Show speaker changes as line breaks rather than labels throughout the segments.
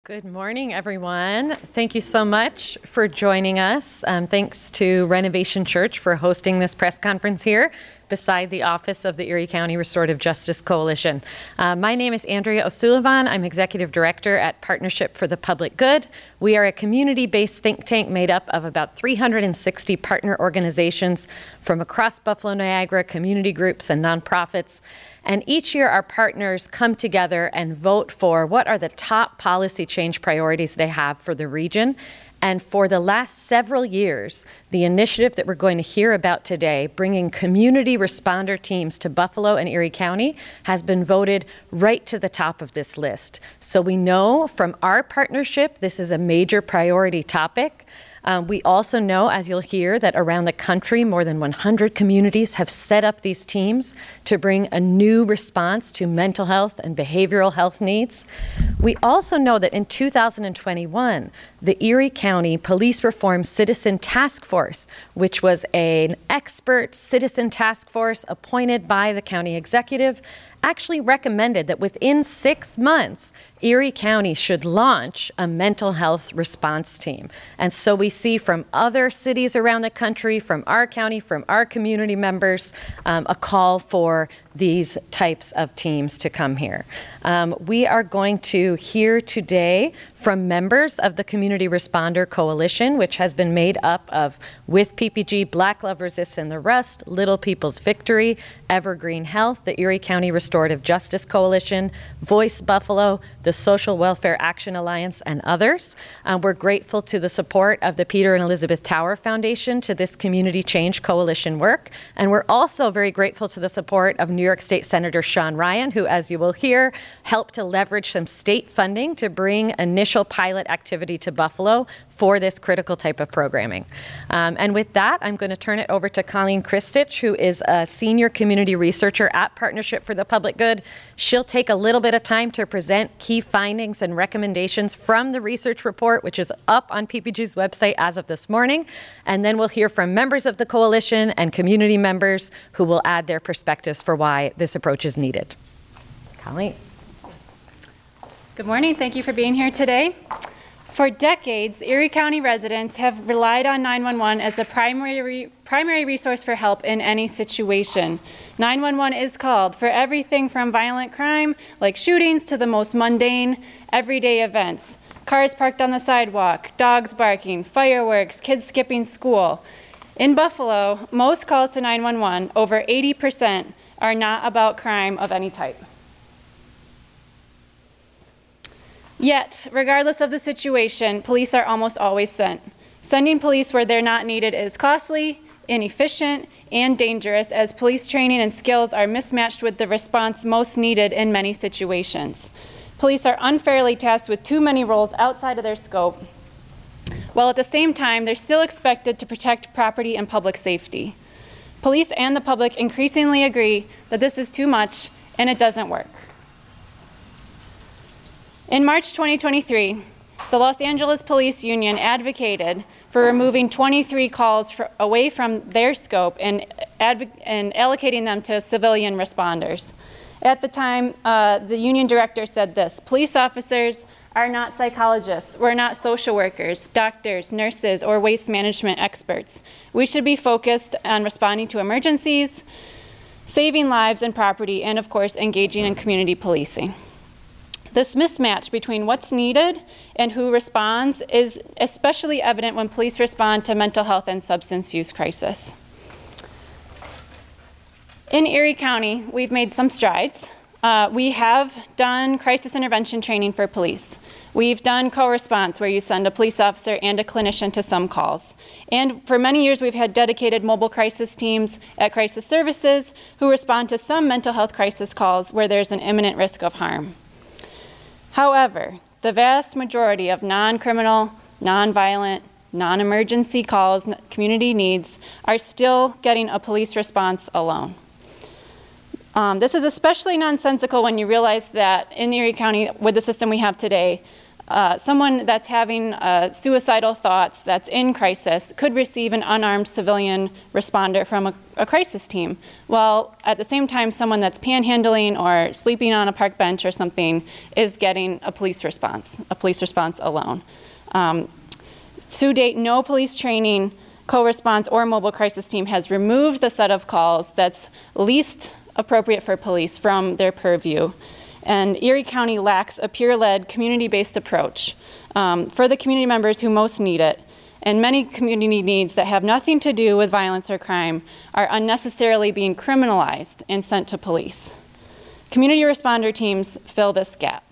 Good morning, everyone. Thank you so much for joining us. Thanks to Renovation Church for hosting this press conference here beside the office of the Erie County Restorative Justice Coalition. My name is Andrea O'Sullivan. I'm Executive Director at Partnership for the Public Good. We are a community-based think tank made up of about 360 partner organizations from across Buffalo Niagara, community groups and nonprofits. And each year our partners come together and vote for what are the top policy change priorities they have for the region. And for the last several years, the initiative that we're going to hear about today, bringing community responder teams to Buffalo and Erie County, has been voted right to the top of this list. So we know from our partnership, this is a major priority topic. We also know, as you'll hear, that around the country, more than 100 communities have set up these teams to bring a new response to mental health and behavioral health needs. We also know that in 2021, the Erie County Police Reform Citizen Task Force, which was an expert citizen task force appointed by the county executive, actually recommended that within 6 months, Erie County should launch a mental health response team. And so we see from other cities around the country, from our county, from our community members, a call for these types of teams to come here. We are going to hear today from members of the Community Responder Coalition, which has been made up of With PPG, Black Love Resists and the Rust, Little People's Victory, Evergreen Health, the Erie County Restorative Justice Coalition, Voice Buffalo, the Social Welfare Action Alliance, and others. We're grateful to the support of the Peter and Elizabeth Tower Foundation to this Community Change Coalition work. And we're also very grateful to the support of New York State Senator Sean Ryan, who, as you will hear, helped to leverage some state funding to bring initial pilot activity to Buffalo for this critical type of programming. And with that, I'm going to turn it over to Colleen Christich, who is a senior community researcher at Partnership for the Public Good. She'll take a little bit of time to present key findings and recommendations from the research report, which is up on PPG's website as of this morning. And then we'll hear from members of the coalition and community members who will add their perspectives for why this approach is needed. Colleen.
Good morning. Thank you for being here today. For decades, Erie County residents have relied on 911 as the primary resource for help in any situation. 911 is called for everything from violent crime, like shootings, to the most mundane, everyday events. Cars parked on the sidewalk, dogs barking, fireworks, kids skipping school. In Buffalo, most calls to 911, over 80%, are not about crime of any type. Yet, regardless of the situation, police are almost always sent. Sending police where they're not needed is costly, inefficient, and dangerous, as police training and skills are mismatched with the response most needed in many situations. Police are unfairly tasked with too many roles outside of their scope, while at the same time, they're still expected to protect property and public safety. Police and the public increasingly agree that this is too much and it doesn't work. In March 2023, the Los Angeles Police Union advocated for removing 23 calls away from their scope and allocating them to civilian responders. At the time, the union director said this: police officers are not psychologists, we're not social workers, doctors, nurses, or waste management experts. We should be focused on responding to emergencies, saving lives and property, and of course, engaging in community policing. This mismatch between what's needed and who responds is especially evident when police respond to mental health and substance use crisis. In Erie County, we've made some strides. We have done crisis intervention training for police. We've done co-response, where you send a police officer and a clinician to some calls. And for many years, we've had dedicated mobile crisis teams at Crisis Services who respond to some mental health crisis calls where there's an imminent risk of harm. However, the vast majority of non-criminal, non-violent, non-emergency calls community needs are still getting a police response alone. This is especially nonsensical when you realize that in Erie County, with the system we have today, Someone that's having suicidal thoughts, that's in crisis, could receive an unarmed civilian responder from a crisis team, while at the same time someone that's panhandling or sleeping on a park bench or something is getting a police response alone. To date, no police training, co-response, or mobile crisis team has removed the set of calls that's least appropriate for police from their purview. And Erie County lacks a peer-led, community-based approach for the community members who most need it. And many community needs that have nothing to do with violence or crime are unnecessarily being criminalized and sent to police. Community responder teams fill this gap.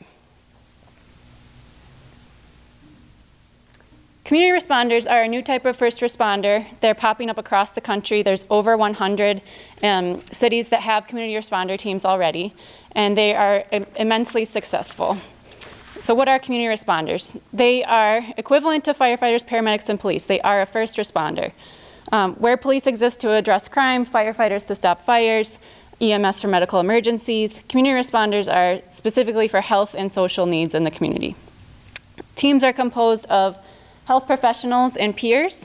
Community responders are a new type of first responder. They're popping up across the country. There's over 100 cities that have community responder teams already, and they are immensely successful. So what are community responders? They are equivalent to firefighters, paramedics, and police. They are a first responder. Where police exist to address crime, firefighters to stop fires, EMS for medical emergencies, community responders are specifically for health and social needs in the community. Teams are composed of health professionals and peers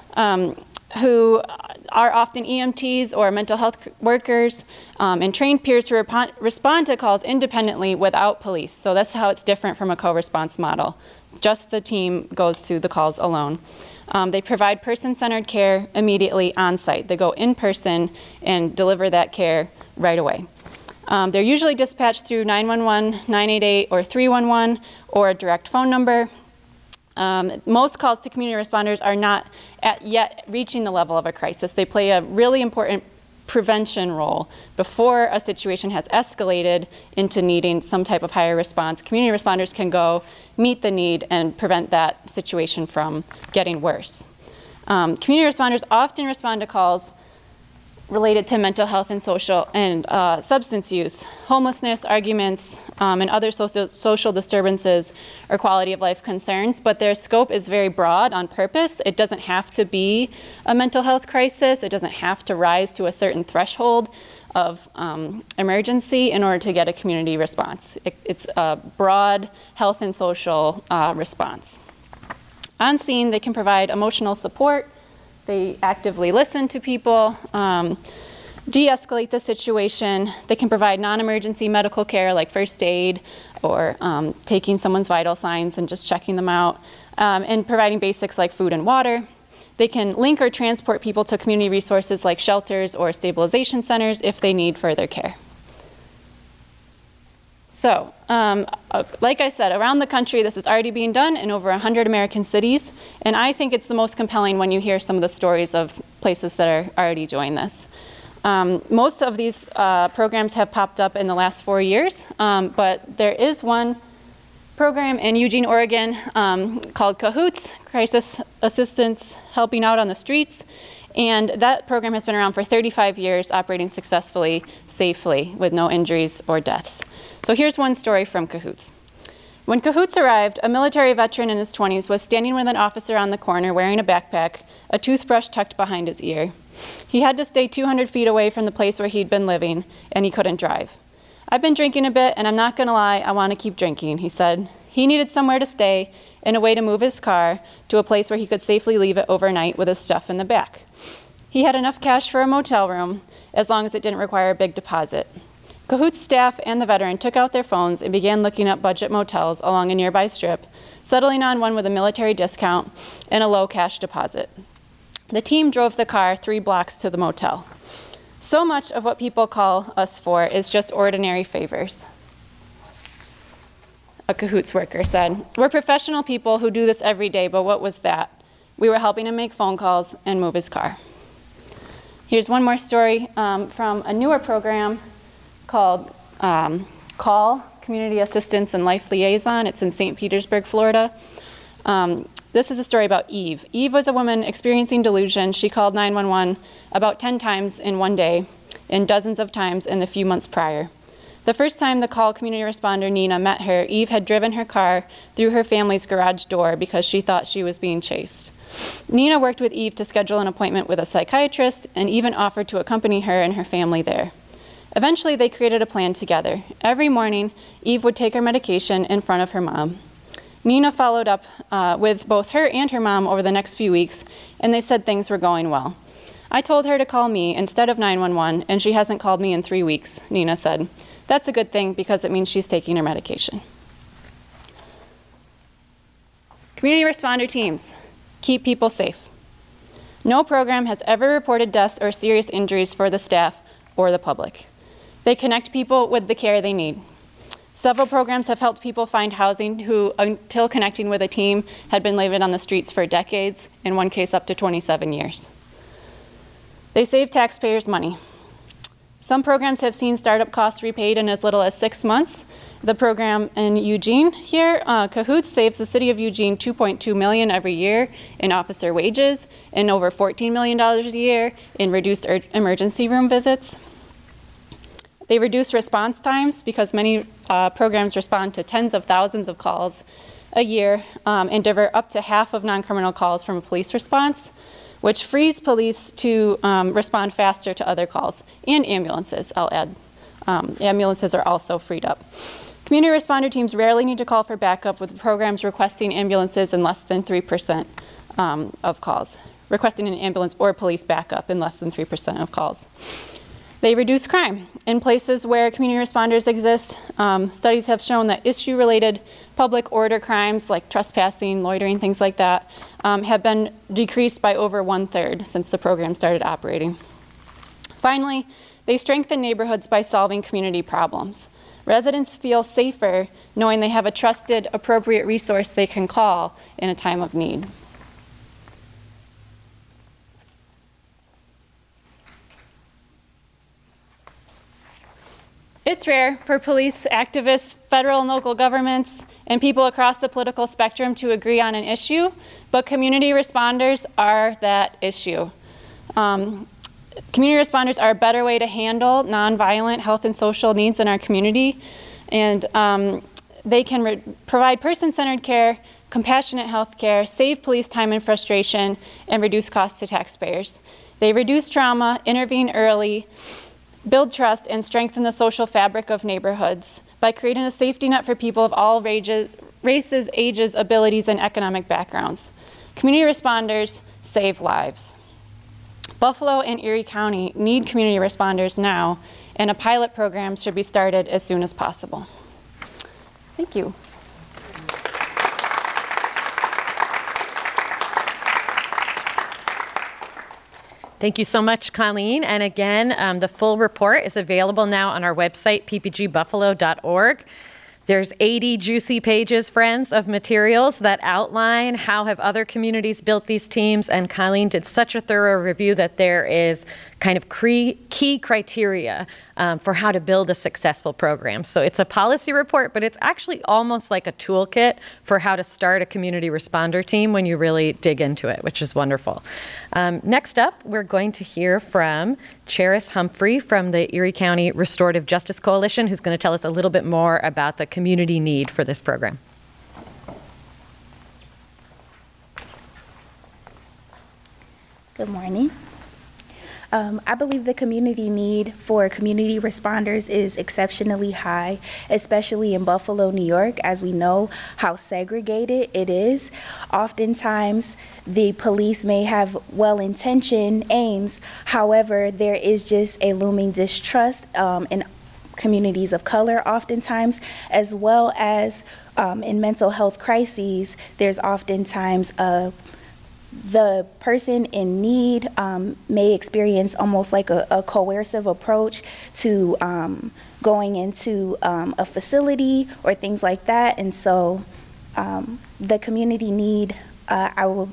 who are often EMTs or mental health workers, and trained peers who respond to calls independently without police. So that's how it's different from a co-response model. Just the team goes to the calls alone. They provide person-centered care immediately on site. They go in person and deliver that care right away. They're usually dispatched through 911, 988, or 311, or a direct phone number. Most calls to community responders are not yet reaching the level of a crisis. They play a really important prevention role before a situation has escalated into needing some type of higher response. Community responders can go meet the need and prevent that situation from getting worse. Community responders often respond to calls related to mental health and social and substance use, homelessness, arguments, and other social disturbances or quality of life concerns, but their scope is very broad on purpose. It doesn't have to be a mental health crisis. It doesn't have to rise to a certain threshold of emergency in order to get a community response. It's a broad health and social response. On scene, they can provide emotional support. They actively listen to people, de-escalate the situation. They can provide non-emergency medical care like first aid or taking someone's vital signs and just checking them out, and providing basics like food and water. They can link or transport people to community resources like shelters or stabilization centers if they need further care. So, like I said, around the country, this is already being done in over 100 American cities, and I think it's the most compelling when you hear some of the stories of places that are already doing this. Most of these programs have popped up in the last 4 years, but there is one program in Eugene, Oregon called Cahoots, Crisis Assistance Helping Out on the Streets, and that program has been around for 35 years, operating successfully, safely, with no injuries or deaths. So here's one story from Cahoots. When Cahoots arrived, a military veteran in his 20s was standing with an officer on the corner wearing a backpack, a toothbrush tucked behind his ear. He had to stay 200 feet away from the place where he'd been living, and he couldn't drive. "I've been drinking a bit, and I'm not going to lie, I want to keep drinking," he said. He needed somewhere to stay and a way to move his car to a place where he could safely leave it overnight with his stuff in the back. He had enough cash for a motel room, as long as it didn't require a big deposit. Cahoots staff and the veteran took out their phones and began looking up budget motels along a nearby strip, settling on one with a military discount and a low cash deposit. The team drove the car 3 blocks to the motel. So much of what people call us for is just ordinary favors, a Cahoots worker said. "We're professional people who do this every day, but what was that? We were helping him make phone calls and move his car." Here's one more story from a newer program called CALL, Community Assistance and Life Liaison. It's in St. Petersburg, Florida. This is a story about Eve. Eve was a woman experiencing delusion. She called 911 about 10 times in one day and dozens of times in the few months prior. The first time the call community responder Nina met her, Eve had driven her car through her family's garage door because she thought she was being chased. Nina worked with Eve to schedule an appointment with a psychiatrist and even offered to accompany her and her family there. Eventually, they created a plan together. Every morning, Eve would take her medication in front of her mom. Nina followed up with both her and her mom over the next few weeks, and they said things were going well. I told her to call me instead of 911, and she hasn't called me in 3 weeks, Nina said. That's a good thing because it means she's taking her medication. Community responder teams keep people safe. No program has ever reported deaths or serious injuries for the staff or the public. They connect people with the care they need. Several programs have helped people find housing who, until connecting with a team, had been living on the streets for decades, in one case up to 27 years. They save taxpayers money. Some programs have seen startup costs repaid in as little as 6 months. The program in Eugene here, Cahoots, saves the city of Eugene $2.2 million every year in officer wages and over $14 million a year in reduced emergency room visits. They reduce response times because many programs respond to tens of thousands of calls a year and divert up to half of non-criminal calls from a police response, which frees police to respond faster to other calls, and ambulances, I'll add. Ambulances are also freed up. Community responder teams rarely need to call for backup, with programs requesting ambulances in less than 3% of calls, requesting an ambulance or police backup in less than 3% of calls. They reduce crime. In places where community responders exist, studies have shown that issue-related public order crimes like trespassing, loitering, things like that, have been decreased by over 1/3 since the program started operating. Finally, they strengthen neighborhoods by solving community problems. Residents feel safer knowing they have a trusted, appropriate resource they can call in a time of need. It's rare for police, activists, federal and local governments, and people across the political spectrum to agree on an issue, but community responders are that issue. Community responders are a better way to handle nonviolent health and social needs in our community, and they can provide person-centered care, compassionate health care, save police time and frustration, and reduce costs to taxpayers. They reduce trauma, intervene early, build trust, and strengthen the social fabric of neighborhoods by creating a safety net for people of all races, ages, abilities, and economic backgrounds. Community responders save lives. Buffalo and Erie County need community responders now, and a pilot program should be started as soon as possible. Thank you.
Thank you so much, Colleen. And again, the full report is available now on our website, ppgbuffalo.org. There's 80 juicy pages, friends, of materials that outline how have other communities built these teams, and Colleen did such a thorough review that there is kind of key criteria for how to build a successful program. So it's a policy report, but it's actually almost like a toolkit for how to start a community responder team when you really dig into it, which is wonderful. Next up, we're going to hear from Charis Humphrey from the Erie County Restorative Justice Coalition, who's going to tell us a little bit more about the community need for this program.
Good morning. I believe the community need for community responders is exceptionally high, especially in Buffalo, New York, as we know how segregated it is. Oftentimes, the police may have well-intentioned aims, however, there is just a looming distrust in communities of color oftentimes, as well as in mental health crises, there's oftentimes the person in need may experience almost like a coercive approach to going into a facility or things like that. And so the community need the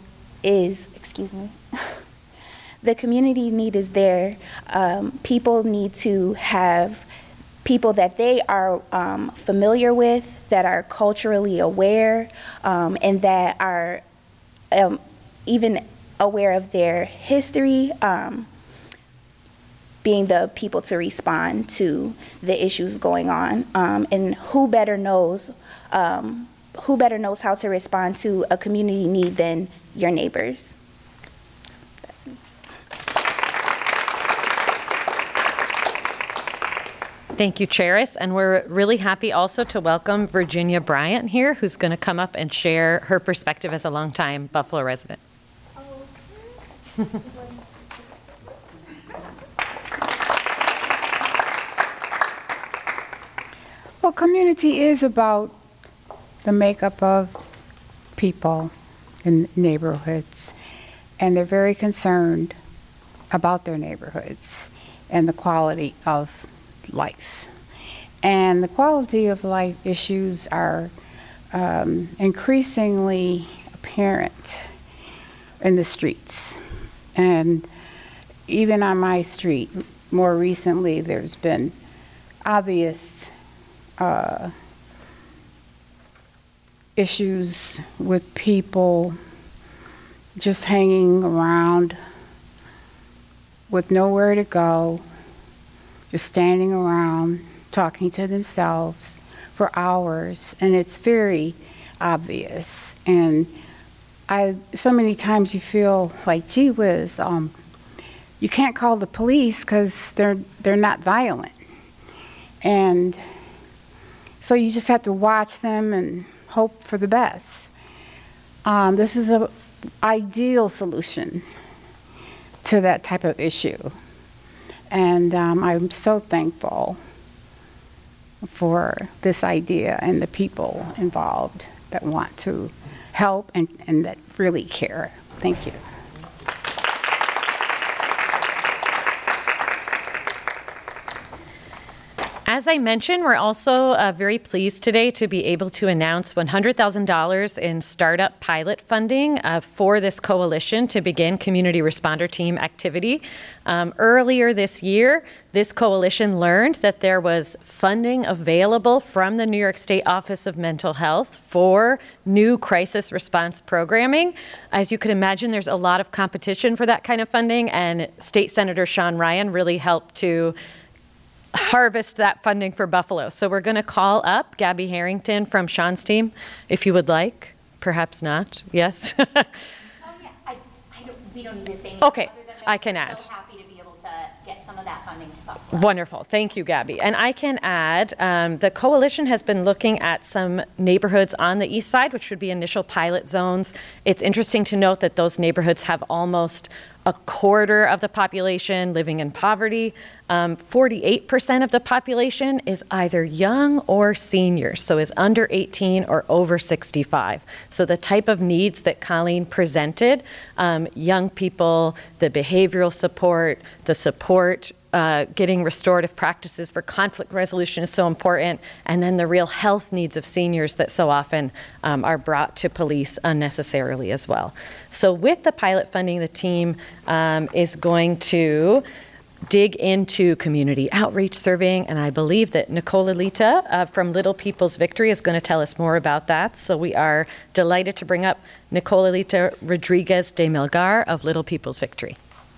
community need is there. People need to have people that they are familiar with, that are culturally aware, and that are even aware of their history, being the people to respond to the issues going on. And who better knows how to respond to a community need than your neighbors?
Thank you, Charis. And we're really happy also to welcome Virginia Bryant here, who's going to come up and share her perspective as a longtime Buffalo resident.
Well, community is about the makeup of people in neighborhoods, and they're very concerned about their neighborhoods and the quality of life. And the quality of life issues are increasingly apparent in the streets. And even on my street, more recently, there's been obvious issues with people just hanging around with nowhere to go, just standing around talking to themselves for hours, and it's very obvious. And so many times you feel like, gee whiz, you can't call the police because they're not violent. And so you just have to watch them and hope for the best. This is an ideal solution to that type of issue. And I'm so thankful for this idea and the people involved that want to help and that really care. Thank you.
As I mentioned, we're also very pleased today to be able to announce $100,000 in startup pilot funding for this coalition to begin community responder team activity. Earlier this year, this coalition learned that there was funding available from the New York State Office of Mental Health for new crisis response programming. As you can imagine, there's a lot of competition for that kind of funding, and State Senator Sean Ryan really helped to harvest that funding for Buffalo. So we're going to call up Gabby Harrington from Sean's team, if you would like. Perhaps not. Yes?
Oh, yeah. We don't need to say anything.
Okay,
other than
I can add.
So happy to be able to get some of that funding to Buffalo.
Wonderful. Thank you, Gabby. And I can add, the coalition has been looking at some neighborhoods on the east side, which would be initial pilot zones. It's interesting to note that those neighborhoods have almost a quarter of the population living in poverty. 48% of the population is either young or senior, so is under 18 or over 65. So the type of needs that Colleen presented, young people, the behavioral support, the support, getting restorative practices for conflict resolution is so important, and then the real health needs of seniors that so often are brought to police unnecessarily as well. So with the pilot funding, the team is going to dig into community outreach surveying, and I believe that Nicole Alita from Little People's Victory is going to tell us more about that. So we are delighted to bring up Nicole Alita Rodriguez de Melgar of Little People's Victory.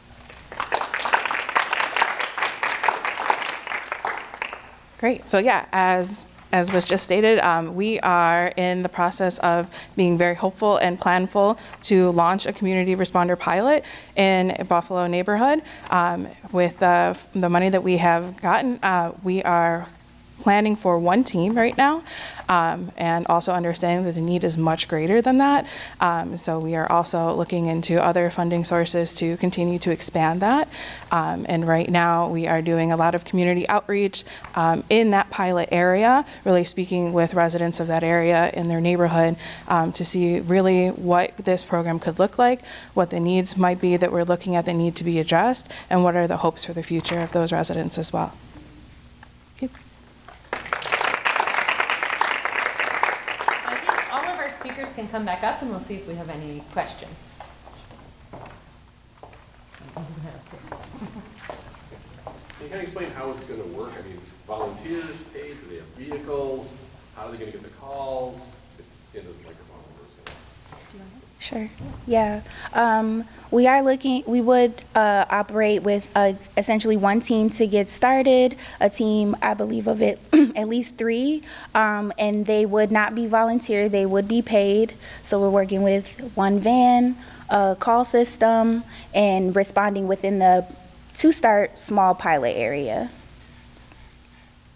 Great. So yeah, as was just stated, we are in the process of being very hopeful and planful to launch a community responder pilot in a Buffalo neighborhood. With the money that we have gotten, we are planning for one team right now, and also understanding that the need is much greater than that. So we are also looking into other funding sources to continue to expand that. And right now we are doing a lot of community outreach in that pilot area, really speaking with residents of that area in their neighborhood to see really what this program could look like, what the needs might be that we're looking at that need to be addressed, and what are the hopes for the future of those residents as well.
Speakers can come back up and we'll see if we have any questions.
Can you kind of explain how it's going to work? I mean, volunteers paid, do they have vehicles? How are they going to get the calls? Stand up the microphone.
Sure. Yeah. We would operate with essentially one team to get started, a team, I believe of it, at least 3, and they would not be volunteer, they would be paid. So we're working with one van, a call system, and responding within the to start small pilot area.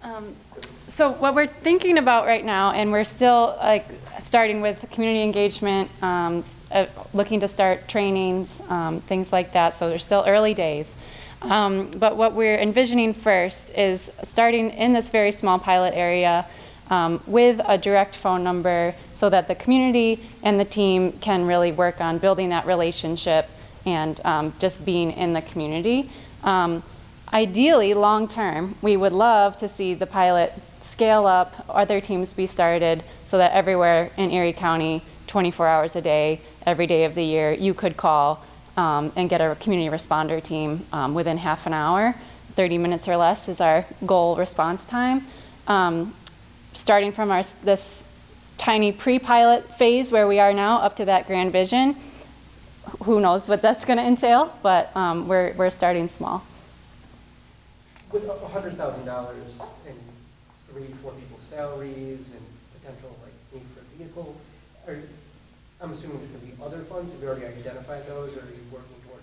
So what we're thinking about right now, and we're still like starting with community engagement, looking to start trainings, things like that. So they're still early days. But what we're envisioning first is starting in this very small pilot area with a direct phone number so that the community and the team can really work on building that relationship and just being in the community. Ideally, long term, we would love to see the pilot scale up, other teams be started, so that everywhere in Erie County, 24 hours a day, every day of the year, you could call and get a community responder team within half an hour. 30 minutes or less is our goal response time. Starting from this tiny pre-pilot phase where we are now up to that grand vision, who knows what that's going to entail, but we're starting small.
With $100,000 and 3-4 people's salaries and potential need for a vehicle, I'm assuming there's going to be other funds. Have you already identified those, or are you working towards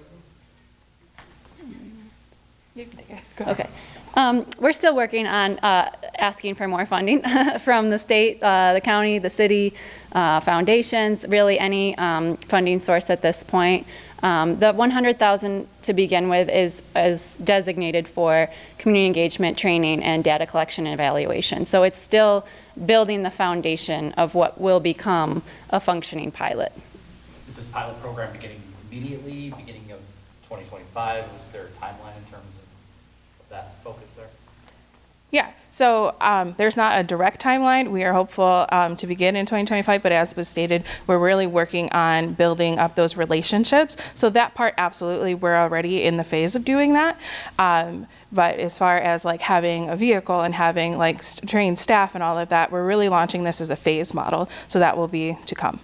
raising them?
Okay. We're still working on asking for more funding from the state, the county, the city, foundations, really any funding source at this point. The $100,000 to begin with is designated for community engagement training and data collection and evaluation. So it's still building the foundation of what will become a functioning pilot.
Is this pilot program beginning immediately, beginning of 2025? Was there a timeline in terms of that focus there?
Yeah, so there's not a direct timeline. We are hopeful to begin in 2025, but as was stated, we're really working on building up those relationships. So that part, absolutely, we're already in the phase of doing that. But as far as having a vehicle and having trained staff and all of that, we're really launching this as a phase model. So that will be to come.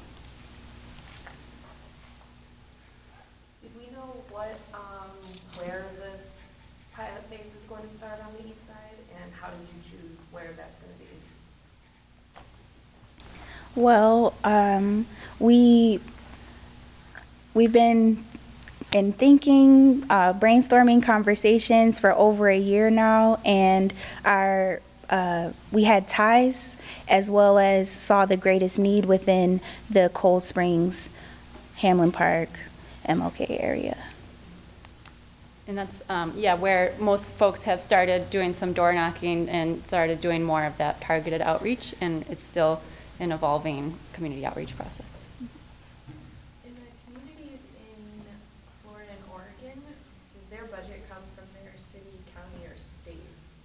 Did we know where this pilot phase is going to start on the east side, and how did you choose where that's going to be?
Well, we've been in thinking, brainstorming conversations for over a year now, and we had ties as well as saw the greatest need within the Cold Springs, Hamlin Park, MLK area.
And that's, where most folks have started doing some door knocking and started doing more of that targeted outreach, and it's still an evolving community outreach process.
In the communities in Florida and Oregon, does their budget come from their city, county, or state?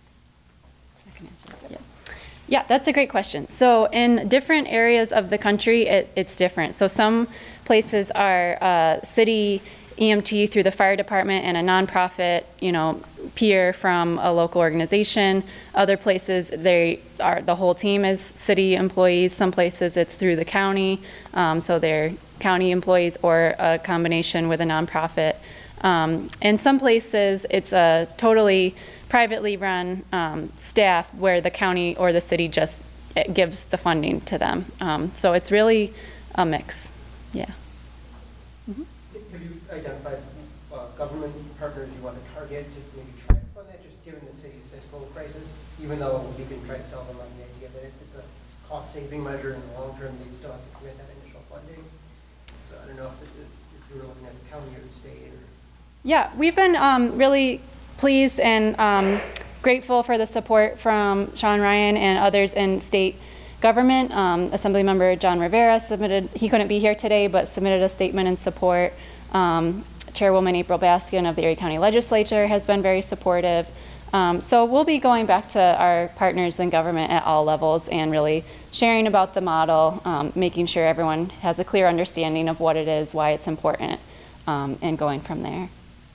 I can answer that. Yeah, that's a great question. So in different areas of the country, it's different. So some places are city EMT through the fire department and a nonprofit, peer from a local organization. Other places, the whole team is city employees. Some places it's through the county, so they're county employees or a combination with a nonprofit. In some places, it's a totally privately run staff where the county or the city just gives the funding to them. So it's really a mix, yeah. Mm-hmm.
Have you identified government partners you want to target to maybe try to fund that, just given the city's fiscal crisis, even though you can try to sell them on the idea that it's a cost-saving measure in the long term, they'd still have to commit that initial funding. So I don't know if you were looking at the county or the state.
Yeah, we've been really pleased and grateful for the support from Sean Ryan and others in state government. Assemblymember John Rivera he couldn't be here today, but submitted a statement in support. Chairwoman April Baskin of the Erie County Legislature has been very supportive. So we'll be going back to our partners in government at all levels and really sharing about the model, making sure everyone has a clear understanding of what it is, why it's important, and going from there.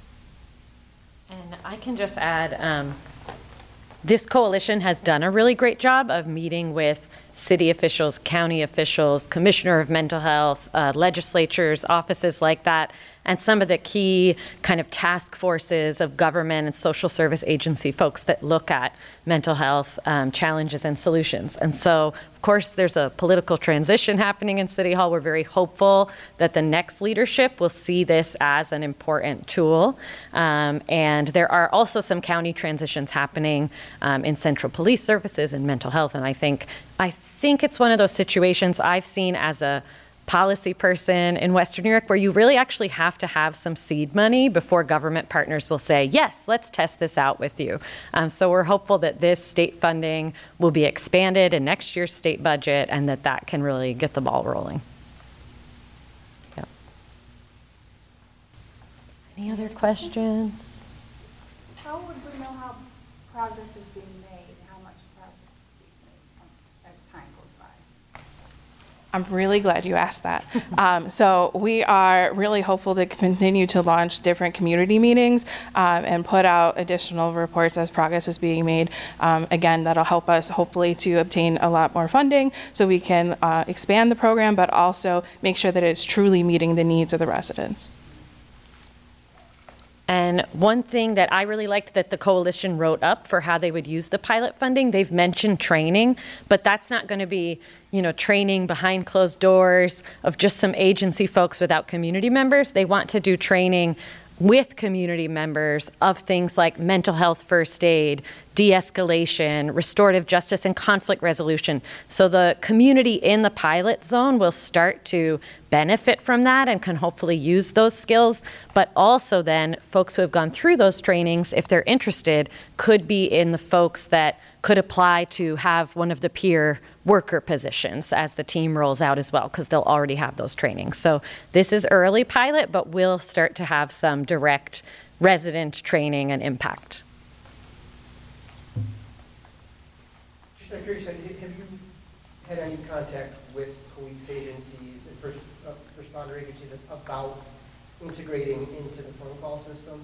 And I can just add, this coalition has done a really great job of meeting with city officials, county officials, commissioner of mental health, legislatures, offices like that, and some of the key kind of task forces of government and social service agency folks that look at mental health challenges and solutions. And so, of course, there's a political transition happening in City Hall. We're very hopeful that the next leadership will see this as an important tool. And there are also some county transitions happening in central police services and mental health. And I think it's one of those situations I've seen as a policy person in Western New York where you really actually have to have some seed money before government partners will say, yes, let's test this out with you. So we're hopeful that this state funding will be expanded in next year's state budget and that can really get the ball rolling. Yep. Any other questions?
How would we know how progress is being made, how much progress is being made as time goes by?
I'm really glad you asked that. So we are really hopeful to continue to launch different community meetings and put out additional reports as progress is being made. Again, that'll help us hopefully to obtain a lot more funding so we can expand the program, but also make sure that it's truly meeting the needs of the residents.
And one thing that I really liked that the coalition wrote up for how they would use the pilot funding, they've mentioned training, but that's not going to be, training behind closed doors of just some agency folks without community members. They want to do training with community members of things like mental health first aid, de-escalation, restorative justice, and conflict resolution. So the community in the pilot zone will start to benefit from that and can hopefully use those skills. But also then folks who have gone through those trainings, if they're interested, could be in the folks that could apply to have one of the peer worker positions as the team rolls out as well, because they'll already have those trainings. So this is early pilot, but we'll start to have some direct resident training and impact.
Just I'm curious, have you had any contact with police agencies and first responder agencies about integrating into the phone call system?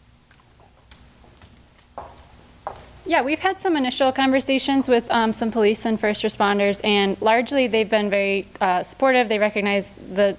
Yeah, we've had some initial conversations with some police and first responders, and largely they've been very supportive. They recognize the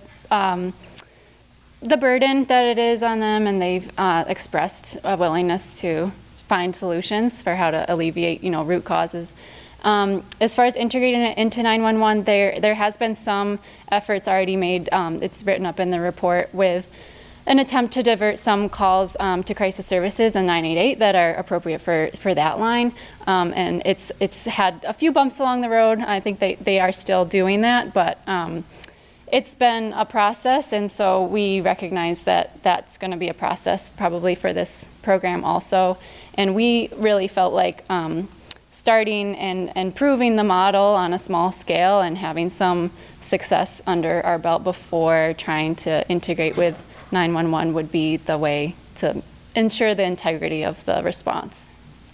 burden that it is on them, and they've expressed a willingness to find solutions for how to alleviate, root causes. As far as integrating it into 911, there has been some efforts already made. It's written up in the report with an attempt to divert some calls to crisis services and 988 that are appropriate for that line. And it's had a few bumps along the road. I think they are still doing that, but it's been a process, and so we recognize that that's going to be a process probably for this program also. And we really felt like starting and proving the model on a small scale and having some success under our belt before trying to integrate with 911 would be the way to ensure the integrity of the response.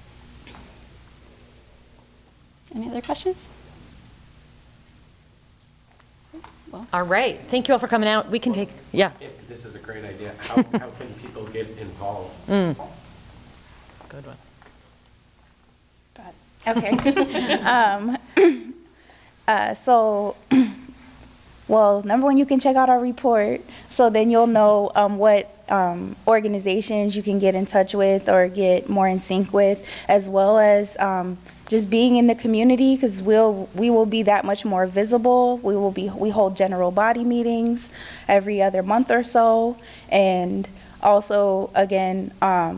Any other questions? Well.
All right. Thank you all for coming out. We can take, yeah.
This is a great idea. How can people get involved?
Good one.
Okay. Well, number one, you can check out our report, so then you'll know what organizations you can get in touch with or get more in sync with, as well as just being in the community, because we will be that much more visible. We hold general body meetings every other month or so, and also again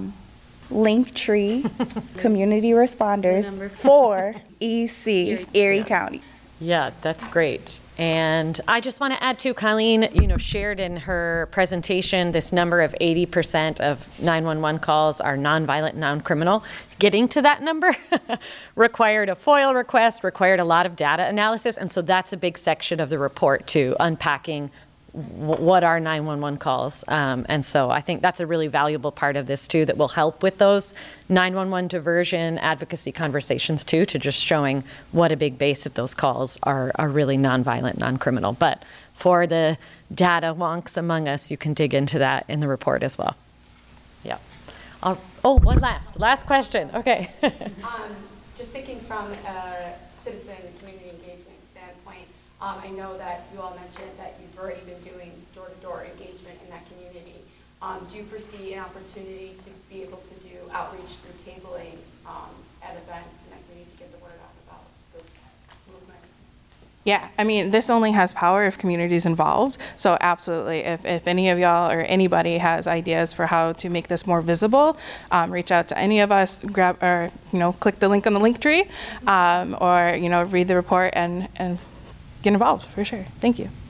Linktree community responders for EC Erie County.
Yeah, that's great. And I just want to add too, Colleen, shared in her presentation this number of 80% of 911 calls are nonviolent, non-criminal. Getting to that number required a FOIL request, required a lot of data analysis, and so that's a big section of the report too, unpacking what are 911 calls. And so I think that's a really valuable part of this too that will help with those 911 diversion advocacy conversations too, to just showing what a big base of those calls are really nonviolent, non-criminal. But for the data wonks among us, you can dig into that in the report as well. Yeah. One last question. Okay.
Just thinking from a
citizen community engagement standpoint. I know that you all mentioned that you've already been doing door-to-door engagement in that community. Do you foresee an opportunity to be able to do outreach through tabling at events in that community to get the word out about this movement?
Yeah, I mean, this only has power if community's involved. So absolutely, if any of y'all or anybody has ideas for how to make this more visible, reach out to any of us, grab or, click the link on the link tree, or, read the report and get involved for sure. Thank you.